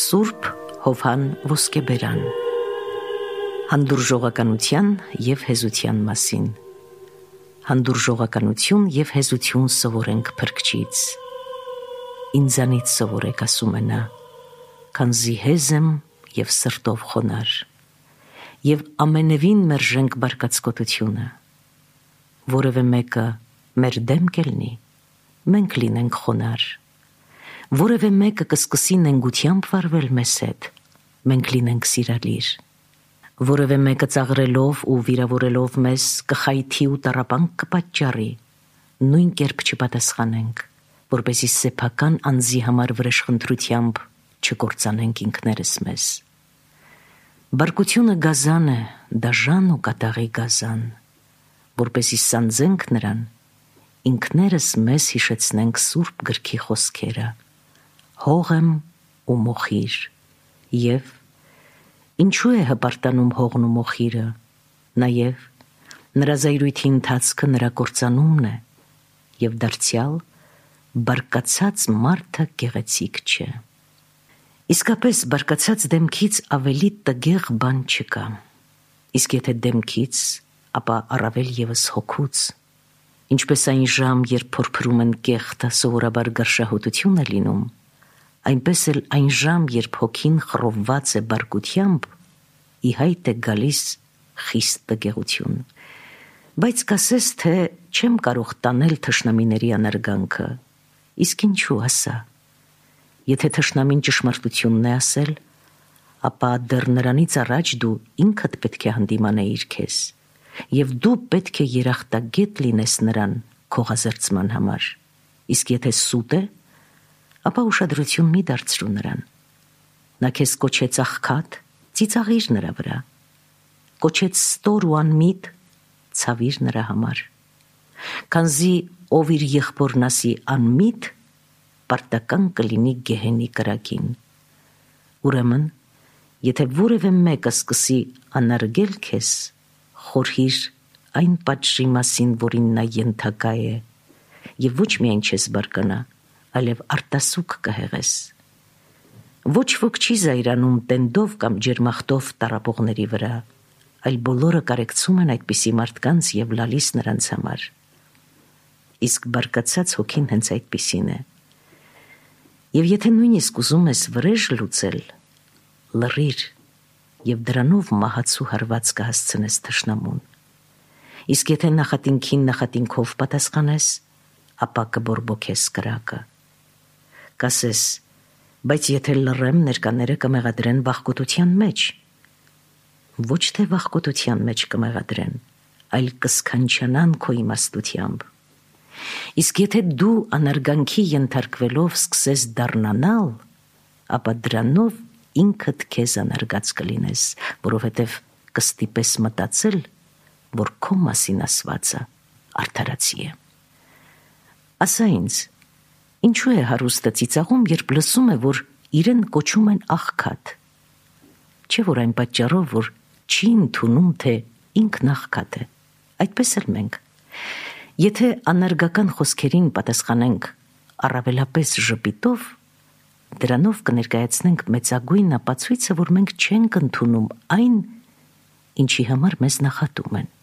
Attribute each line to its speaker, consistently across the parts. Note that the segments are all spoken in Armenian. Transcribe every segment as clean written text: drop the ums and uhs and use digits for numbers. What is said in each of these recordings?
Speaker 1: Սուրբ Հովհան Ոսկեբերան Հանդուրժողականության և հեզության մասին Հանդուրժողականություն և հեզություն սովորենք Փրկչից Ինձանից սովորեք ասում է նա քանզի հեզ եմ և սրտով խոնար և ամենևին մերժենք բարկացկոտությունը որևէ մեկը մեր դեմ կելնի մենք լինենք խոնար որևէ մեկը կսկսի նենգությամբ վարվել մեզ հետ մենք լինենք սիրալիր որևէ մեկը ծաղրելով ու վիրավորելով մեզ կխայթի ու տառապանք կպատճառի նույն կերպ չպատասխանենք որպեսզի սեփական անձի համար վրեժխնդրությամբ չկործանենք ինքներս մեզ բարկությունը գազան է դաժան ու կատաղի գազան որպեսզի սանձենք նրան ինքներս մեզ հիշեցնենք Սուրբ գրքի խոսքերը հող եմ ու մոխիր և ինչու է հպարտանում հողն ու մոխիրը նաև նրա զայրույթի ընթացքը նրա կործանումն է և դարձյալ բարկացած մարդը գեղեցիկ չէ իսկապես բարկացած դեմքից ավելի տգեղ բան չկա իսկ եթե դեմքից ապա առավել ևս հոգուց ինչպես այն ժամ երբ փորփրում են կեղտը սովորաբար գարշահոտություն է լինում այնպես էլ այն ժամ երբ հոգին խռովված է բարկությամբ ի հայտ է գալիս խիստ տգեղություն բայց կասես թե չեմ կարող տանել թշնամիների անարգանքը իսկ ինչու ասա եթե թշնամին ճշմարտությունն է ասել ապա դեռ նրանից առաջ դու ինքդ պետք է հանդիմանեիր քեզ և դու պետք է երախտագետ լինես նրան քողազերծման համար իսկ եթե սուտ է ապա ուշադրություն մի դարձրու նրան նա քեզ կոչեց աղքատ ծիծաղիր նրա վրա կոչեց ստոր ու անմիտ ցավիր նրա համար քանզի ով իր եղբորն ասի անմիտ պարտական կլինի գեհենի կրակին ուրեմն եթե որևէ մեկը սկսի անարգել քեզ խորհիր այն պատժի մասին որին նա ենթակա է և ոչ միայն չես բարկանա այլև արտասուք կհեղես ոչ ոք չի զայրանում տենդով կամ ջերմախտով տառապողների վրա այլ բոլորը կարեկցում են այդպիսի մարդկանց և լալիս նրանց համար իսկ բարկացած հոգին հենց այդպիսին է և եթե նույնիսկ ուզում ես վրեժ լուծել լռիր և դրանով մահացու հարված կհասցնես թշնամուն իսկ եթե նախատինքին նախատինքով պատասխանես ապա կբորբոքես կրակը կասես բայց եթե լռեմ ներկաները կմեղադրեն վախկոտության մեջ ոչ թե վախկոտության մեջ կմեղադրեն այլ կսքանչանան քո իմաստությամբ իսկ եթե դու անարգանքի ենթարկվելով սկսես դառնանալ ապա դրանով ինքդ քեզ անարգած կլինես որովհետև կստիպես մտածել որ քո մասին ասվածը արդարացի է ասա ինձ ինչու է հարուստը ծիծաղում երբ լսում է որ իրեն կոչում են աղքատ չէ որ այն պատճառով որ չի ընդունում թե ինքն աղքատ է այդպես էլ մենք եթե անարգական խոսքերին պատասխանենք առավելապես ժպիտով դրանով կներկայացնենք մեծագույն ապացույցը որ մենք չենք ընդունում այն ինչի համար մեզ նախատում են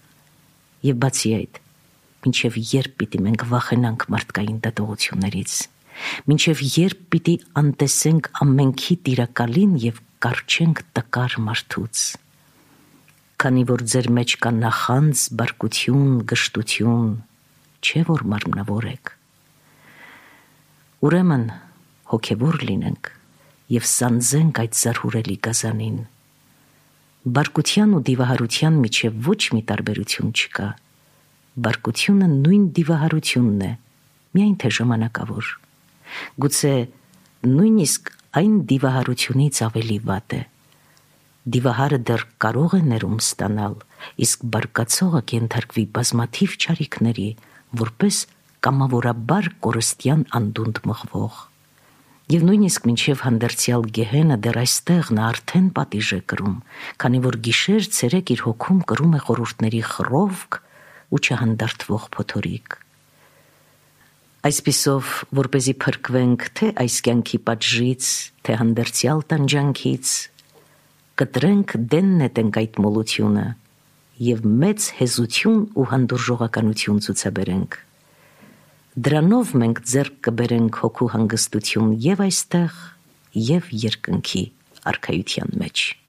Speaker 1: և բացի այդ մինչև երբ պիտի մենք վախենանք մարդկային դատողություններից մինչև երբ պիտի անտեսենք ամենքի տիրակալին և կառչենք տկար մարդուց քանի որ ձեր մեջ կա նախանձ, բարկություն, գժտություն չէ որ մարմնավոր եք ուրեմն հոգևոր լինենք և սանձենք այդ զարհուրելի գազանին բարկության ու դիվահարության միջև ոչ մի տարբերություն չկա բարկությունը նույն դիվահարությունն է միայն թե ժամանակավոր գուցե նույնիսկ այն դիվահարությունից ավելի վատ է դիվահարը դեռ կարող է ներում ստանալ իսկ բարկացողը կենթարկվի բազմաթիվ չարիքների որպես կամավորաբար կորստյան անդունդ մղվող և նույնիսկ մինչև հանդերձյալ գեհենը դեռ այստեղ նա արդեն պատիժ է կրում քանի որ գիշեր ցերեկ իր հոգում կրում է խորհուրդների խռովք ու չհանդարտվող փոթորիկ Այսպիսով, որպեսզի փրկվենք թե այս կյանքի պատժից, թե հանդերձյալ տանջանքից, կտրենք դեն նետենք այդ մոլությունը և մեծ հեզություն ու հանդուրժողականություն ցուցաբերենք։ Դրանով մենք ձեռք կբերենք հոգու հանգստություն և այստեղ, և երկնքի արքայության մեջ։